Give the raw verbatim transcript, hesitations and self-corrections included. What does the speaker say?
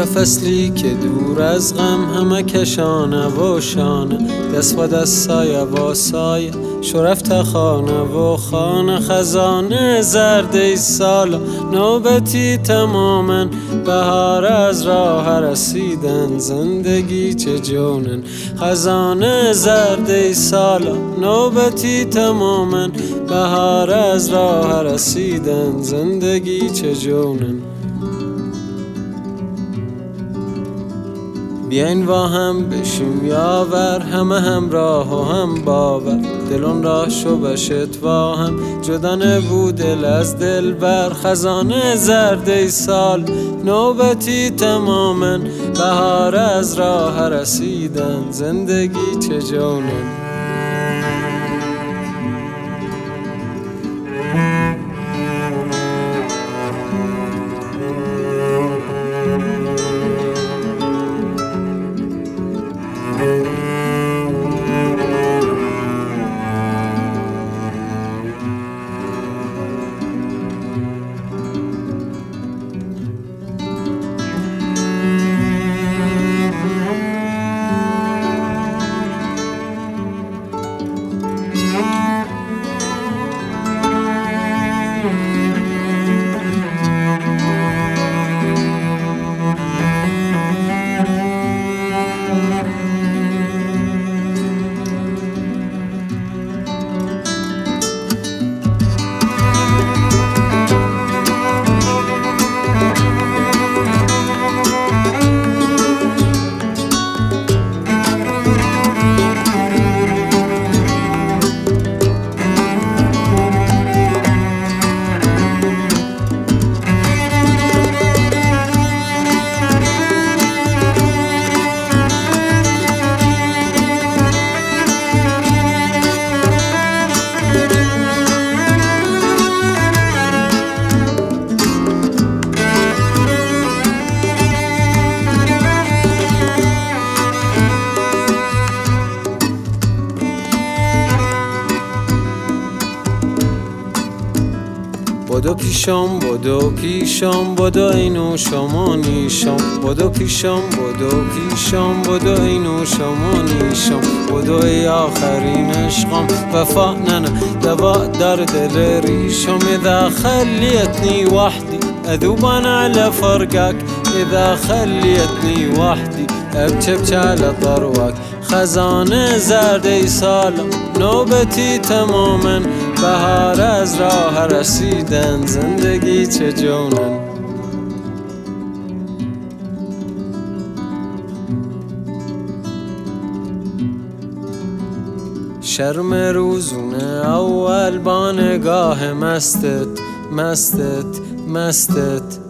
فصلی که دور از غم همه کشانه و شانه، دست و دست سایه و سایه شو رفته خانه و خانه. خزانه زرد سال نوبتی تماما، بهار از راه رسیدن زندگی چه جونن. خزانه زرد سال نوبتی تماما، بهار از راه رسیدن زندگی چه جونن. بیاین با هم بشیم یاور، همه همراه و هم باور. دلون راه شو بشت با هم، جدا نبود دل از دل بر. خزانه زرد سال نوبتی تماما، بهار از راه رسیدن زندگی چه جونن. بدو پیشم بدو پیشم بدو اینو شما نیشم. بدو پیشم بدو پیشم بدو اینو شما نیشم. بدو ای آخرین عشقم وفا ننه دوا در دل ریشم. اذا خليتني وحدي اذوب انا على فرقك، اذا خليتني وحدي ابكي ابكي على ضروك. خزانه زرد سالم نوبتی تماما، بهار از راه رسیدن زندگی چه جونن. شرم روزونه اول با نگاه مستت مستت مستت